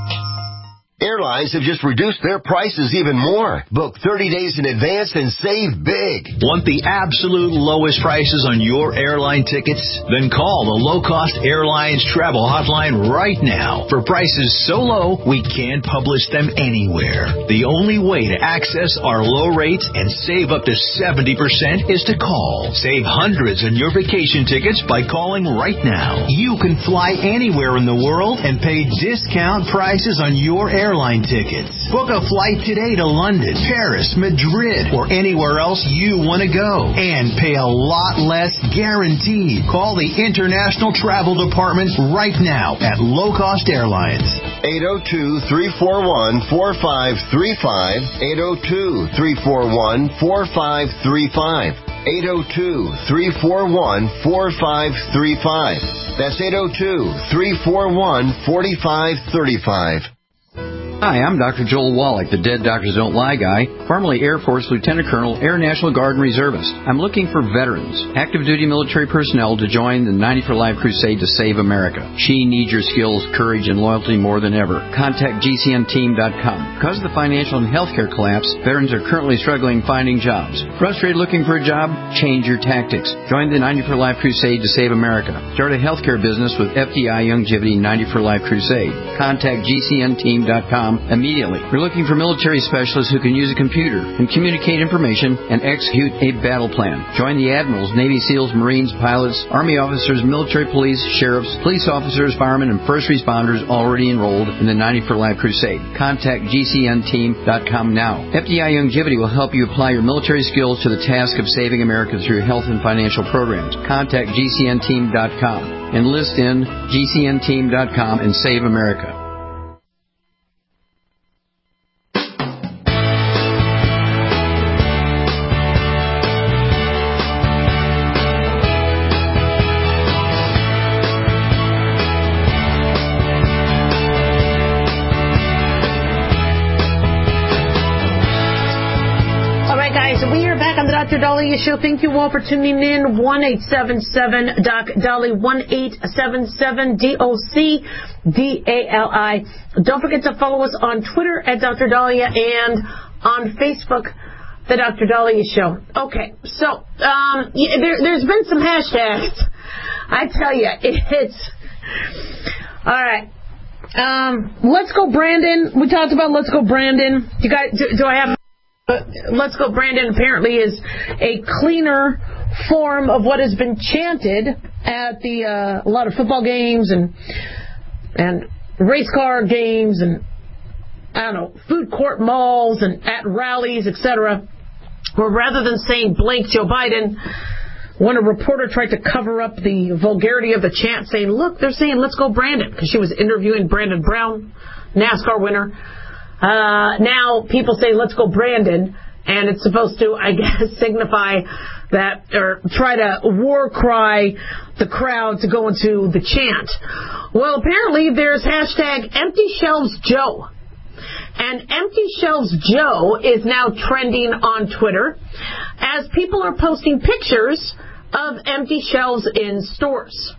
Airlines have just reduced their prices even more. Book thirty days in advance and save big. Want the absolute lowest prices on your airline tickets? Then call the Low Cost Airlines Travel Hotline right now. For prices so low, we can't publish them anywhere. The only way to access our low rates and save up to seventy percent is to call. Save hundreds on your vacation tickets by calling right now. You can fly anywhere in the world and pay discount prices on your airline Airline tickets. Book a flight today to London, Paris, Madrid, or anywhere else you want to go. And pay a lot less guaranteed. Call the International Travel Department right now at Low Cost Airlines. eight oh two, three four one, four five three five. eight oh two, three four one, four five three five. eight oh two, three four one, four five three five. That's eight oh two, three four one, four five three five. Hi, I'm Doctor Joel Wallach, the Dead Doctors Don't Lie guy, formerly Air Force Lieutenant Colonel, Air National Guard and Reservist. I'm looking for veterans, active duty military personnel to join the ninety for Life crusade to save America. She needs your skills, courage, and loyalty more than ever. Contact G C N team dot com. Because of the financial and healthcare collapse, veterans are currently struggling finding jobs. Frustrated looking for a job? Change your tactics. Join the ninety for Life crusade to save America. Start a healthcare business with F D I Youngevity ninety for Life crusade. Contact G C N team dot com immediately. We're looking for military specialists who can use a computer and communicate information and execute a battle plan. Join the admirals, Navy SEALs, Marines, pilots, Army officers, military police, sheriffs, police officers, firemen, and first responders already enrolled in the ninety for Life crusade. Contact G C N team dot com now. F D I Youngevity will help you apply your military skills to the task of saving America through health and financial programs. Contact G C N team dot com. Enlist in G C N team dot com and save America. Doctor Dahlia Show. Thank you all for tuning in. one eight seven seven Doc Dahlia, one eight seven seven D O C D A L I. Don't forget to follow us on Twitter at Doctor Dahlia and on Facebook, The Doctor Dahlia Show. Okay, so um, there, there's been some hashtags. I tell you, it's... All right. Um, let's go, Brandon. We talked about Let's Go, Brandon. You guys, do, do I have... But Let's Go Brandon apparently is a cleaner form of what has been chanted at the uh, a lot of football games and and race car games and I don't know food court malls and at rallies, et cetera. Where rather than saying blank Joe Biden, when a reporter tried to cover up the vulgarity of the chant, saying, "Look, they're saying let's go Brandon," because she was interviewing Brandon Brown, NASCAR winner. Uh, now people say, let's go Brandon, and it's supposed to, I guess, signify that, or try to war cry the crowd to go into the chant. Well, apparently there's hashtag Empty Shelves Joe. And Empty Shelves Joe is now trending on Twitter as people are posting pictures of empty shelves in stores.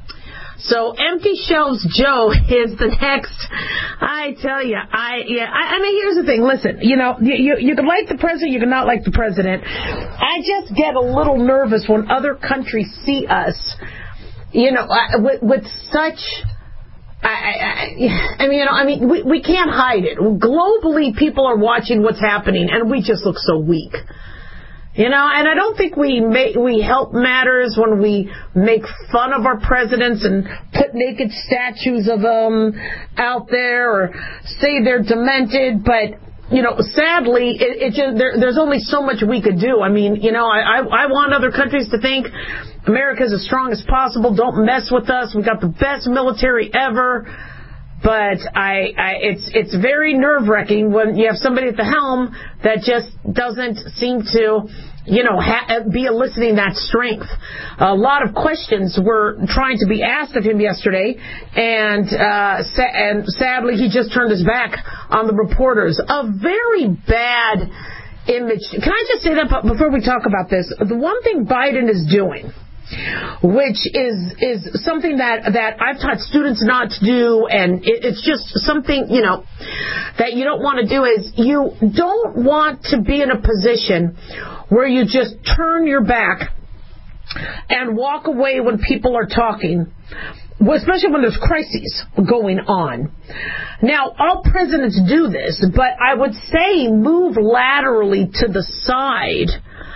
So Empty Shelves Joe is the next. I tell you, I yeah. I, I mean, here's the thing. Listen, you know, you, you you can like the president, you can not like the president. I just get a little nervous when other countries see us, you know, with, with such. I, I, I mean, you know, I mean, we we can't hide it. Globally, people are watching what's happening, and we just look so weak. You know, and I don't think we make, we help matters when we make fun of our presidents and put naked statues of them out there or say they're demented. But, you know, sadly, it, it just, there, there's only so much we could do. I mean, you know, I, I, I want other countries to think America's as strong as possible. Don't mess with us. We got the best military ever. But I, I, it's it's very nerve-wracking when you have somebody at the helm that just doesn't seem to, you know, ha- be eliciting that strength. A lot of questions were trying to be asked of him yesterday, and uh, sa- and sadly he just turned his back on the reporters. A very bad image. Can I just say that before we talk about this? The one thing Biden is doing, which is is something that, that I've taught students not to do, and it, it's just something, you know, that you don't want to do, is you don't want to be in a position where you just turn your back and walk away when people are talking, especially when there's crises going on. Now, all presidents do this, but I would say move laterally to the side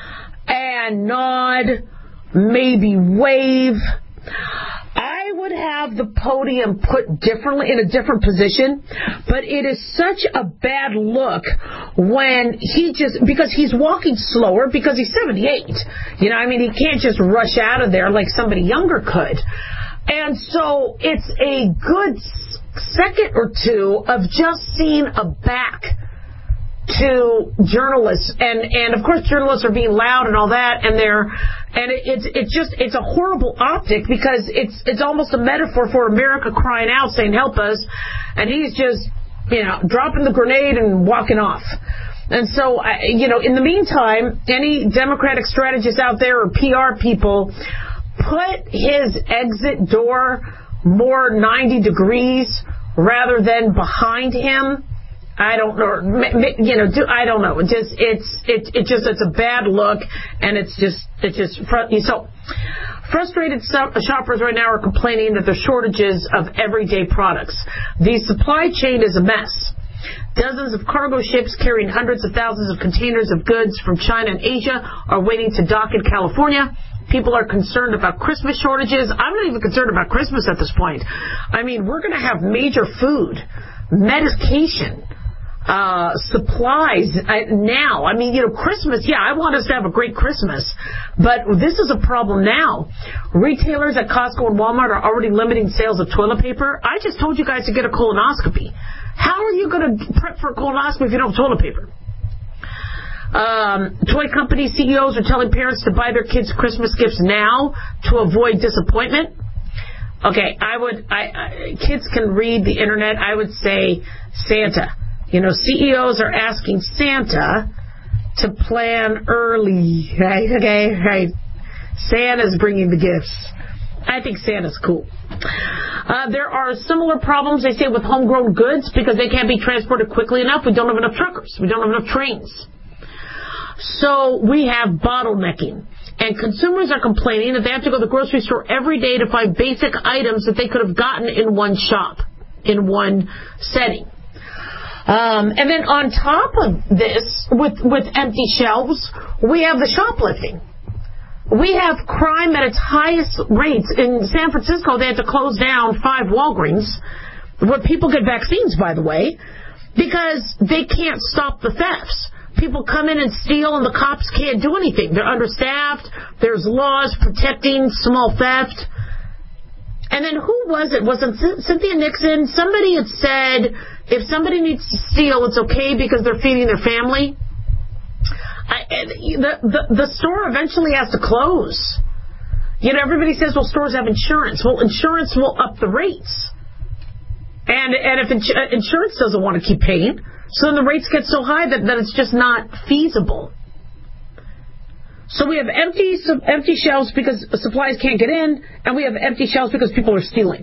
and nod, maybe wave. I would have the podium put differently, in a different position, but it is such a bad look when he just, because he's walking slower, because he's seventy-eight. You know, I mean, he can't just rush out of there like somebody younger could. And so it's a good second or two of just seeing a back to journalists, and and of course journalists are being loud and all that, and they're and it, it's it's just it's a horrible optic, because it's it's almost a metaphor for America crying out saying help us, and he's just, you know, dropping the grenade and walking off. And so, you know, in the meantime, any Democratic strategists out there or P R people, put his exit door more ninety degrees rather than behind him. I don't know, you know, do, I don't know. It just, it's, it, it just, it's a bad look, and it's just, it's just, so, frustrated shoppers right now are complaining that there's shortages of everyday products. The supply chain is a mess. Dozens of cargo ships carrying hundreds of thousands of containers of goods from China and Asia are waiting to dock in California. People are concerned about Christmas shortages. I'm not even concerned about Christmas at this point. I mean, we're going to have major food, medication, Uh, supplies uh, now. I mean, you know, Christmas, yeah, I want us to have a great Christmas, but this is a problem now. Retailers at Costco and Walmart are already limiting sales of toilet paper. I just told you guys to get a colonoscopy. How are you going to prep for a colonoscopy if you don't have toilet paper? Um, toy company C E Os are telling parents to buy their kids Christmas gifts now to avoid disappointment. Okay, I would, I, I kids can read the internet. I would say Santa. You know, C E Os are asking Santa to plan early, right? Okay, right. Santa's bringing the gifts. I think Santa's cool. Uh, there are similar problems, they say, with homegrown goods because they can't be transported quickly enough. We don't have enough truckers. We don't have enough trains. So we have bottlenecking. And consumers are complaining that they have to go to the grocery store every day to find basic items that they could have gotten in one shop, in one setting. Um, and then on top of this, with, with empty shelves, we have the shoplifting. We have crime at its highest rates. In San Francisco, they had to close down five Walgreens, where people get vaccines, by the way, because they can't stop the thefts. People come in and steal, and the cops can't do anything. They're understaffed. There's laws protecting small theft. And then who was it? Was it Cynthia Nixon? Somebody had said if somebody needs to steal, it's okay because they're feeding their family. I, the, the, the store eventually has to close. You know, everybody says, well, stores have insurance. Well, insurance will up the rates. And and if ins- insurance doesn't want to keep paying, so then the rates get so high that, that it's just not feasible. So we have empty empty shelves because supplies can't get in, and we have empty shelves because people are stealing.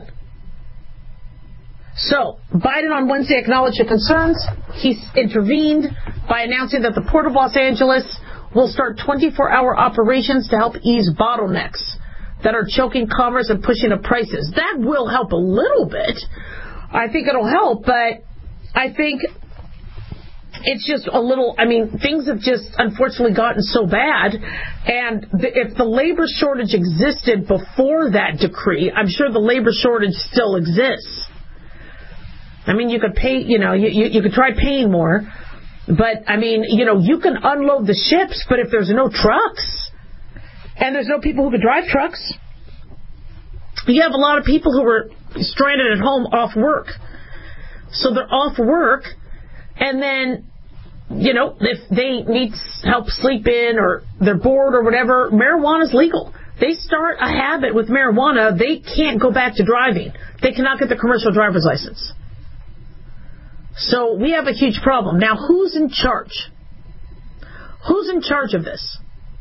So Biden on Wednesday acknowledged the concerns. He intervened by announcing that the Port of Los Angeles will start twenty-four hour operations to help ease bottlenecks that are choking commerce and pushing up prices. That will help a little bit. I think it'll help, but I think it's just a little, I mean, things have just unfortunately gotten so bad, and the, if the labor shortage existed before that decree, I'm sure the labor shortage still exists. I mean, you could pay, you know, you, you, you could try paying more, but, I mean, you know, you can unload the ships, but if there's no trucks, and there's no people who can drive trucks, you have a lot of people who are stranded at home off work. So they're off work, and then, you know, if they need help sleep in or they're bored or whatever, marijuana's legal. They start a habit with marijuana, they can't go back to driving. They cannot get the commercial driver's license. So we have a huge problem. Now, who's in charge? Who's in charge of this?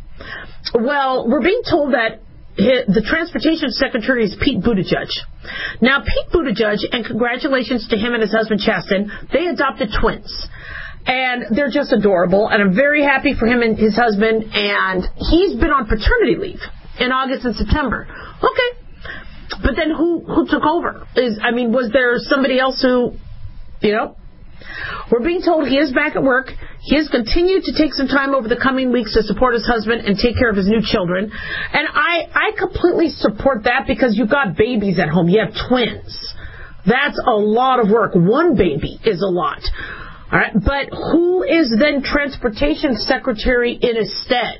Well, we're being told that the Transportation Secretary is Pete Buttigieg. Now, Pete Buttigieg, and congratulations to him and his husband, Chasten, they adopted twins. And they're just adorable, and I'm very happy for him and his husband, and he's been on paternity leave in August and September. Okay. But then who, who took over? Is I mean, was there somebody else who, you know? We're being told he is back at work. He has continued to take some time over the coming weeks to support his husband and take care of his new children. And I, I completely support that because you've got babies at home. You have twins. That's a lot of work. One baby is a lot. All right, but who is then Transportation Secretary in his stead?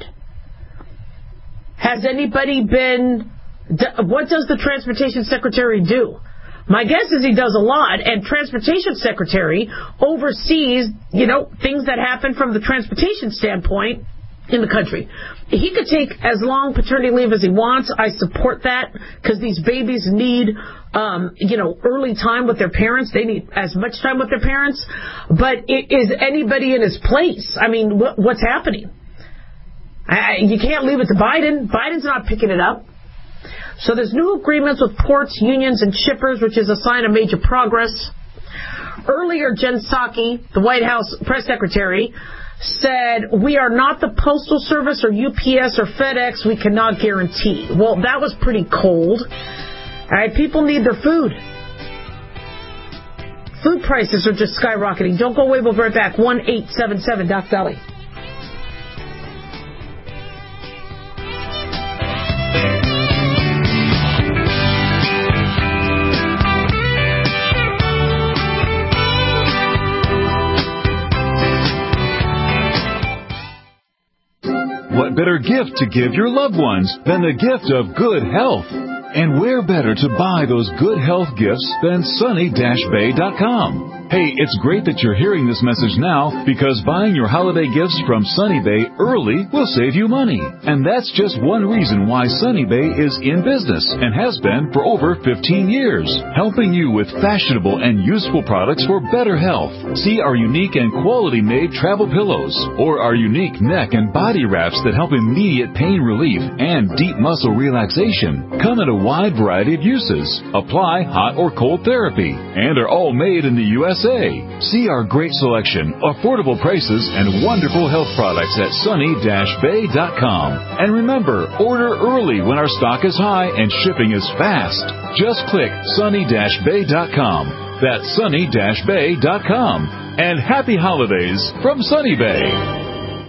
Has anybody been... What does the Transportation Secretary do? My guess is he does a lot, and Transportation Secretary oversees, you know, things that happen from the transportation standpoint in the country. He could take as long paternity leave as he wants. I support that because these babies need, um, you know, early time with their parents. They need as much time with their parents. But is anybody in his place? I mean, what, what's happening? I, you can't leave it to Biden. Biden's not picking it up. So there's new agreements with ports, unions, and shippers, which is a sign of major progress. Earlier, Jen Psaki, the White House press secretary, said, we are not the Postal Service or U P S or FedEx. We cannot guarantee. Well, that was pretty cold. All right, people need their food. Food prices are just skyrocketing. Don't go away. We'll be right back. one eight seven seven Doc Dolly. What better gift to give your loved ones than the gift of good health? And where better to buy those good health gifts than Sunny Bay dot com? Hey, it's great that you're hearing this message now because buying your holiday gifts from Sunny Bay early will save you money. And that's just one reason why Sunny Bay is in business and has been for over fifteen years, helping you with fashionable and useful products for better health. See our unique and quality-made travel pillows or our unique neck and body wraps that help immediate pain relief and deep muscle relaxation. Come in a wide variety of uses, apply hot or cold therapy, and are all made in the U S A. See our great selection, affordable prices, and wonderful health products at Sunny Bay dot com. And remember, order early when our stock is high and shipping is fast. Just click Sunny Bay dot com. That's Sunny Bay dot com. and happy holidays from Sunny Bay.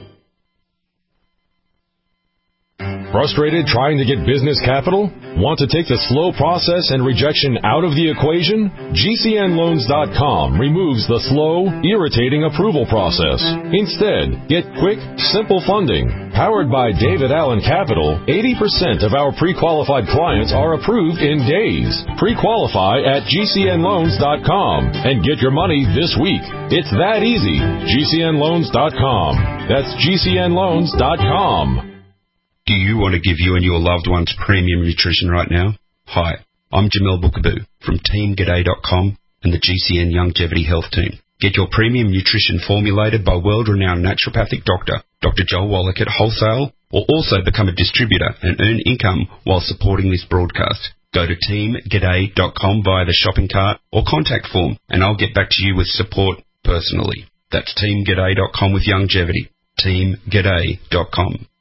Frustrated trying to get business capital? Want to take the slow process and rejection out of the equation? G C N loans dot com removes the slow, irritating approval process. Instead, get quick, simple funding. Powered by David Allen Capital, eighty percent of our pre-qualified clients are approved in days. Pre-qualify at G C N loans dot com and get your money this week. It's that easy. G C N loans dot com. That's G C N loans dot com. Do you want to give you and your loved ones premium nutrition right now? Hi, I'm Jamel Bookaboo from Team G'day dot com and the G C N Longevity Health Team. Get your premium nutrition formulated by world-renowned naturopathic doctor, Doctor Joel Wallach at wholesale, or also become a distributor and earn income while supporting this broadcast. Go to Team G'day dot com via the shopping cart or contact form, and I'll get back to you with support personally. That's Team G'day dot com with longevity. Team G'day dot com.